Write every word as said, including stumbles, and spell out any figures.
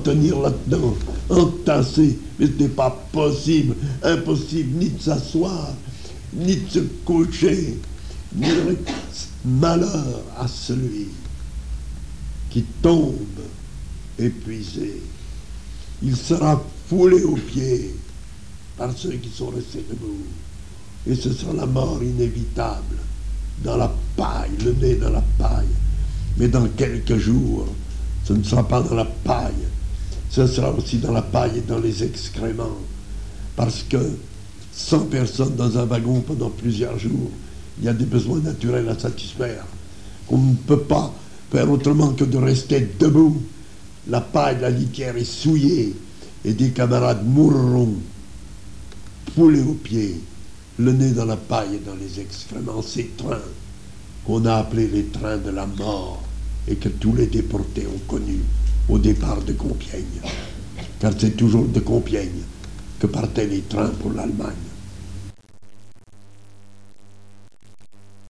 tenir là-dedans, entassé. Mais ce n'est pas possible, impossible ni de s'asseoir, ni de se coucher, ni de... Malheur à celui qui tombe épuisé. Il sera foulé aux pieds par ceux qui sont restés debout. Et ce sera la mort inévitable, dans la paille, le nez dans la paille. Mais dans quelques jours, ce ne sera pas dans la paille, ce sera aussi dans la paille et dans les excréments. Parce que cent personnes dans un wagon pendant plusieurs jours, il y a des besoins naturels à satisfaire. On ne peut pas faire autrement que de rester debout. La paille, la litière est souillée et des camarades mourront, foulés aux pieds, le nez dans la paille et dans les excréments. Ces trains qu'on a appelés les trains de la mort et que tous les déportés ont connus au départ de Compiègne. Car c'est toujours de Compiègne que partaient les trains pour l'Allemagne.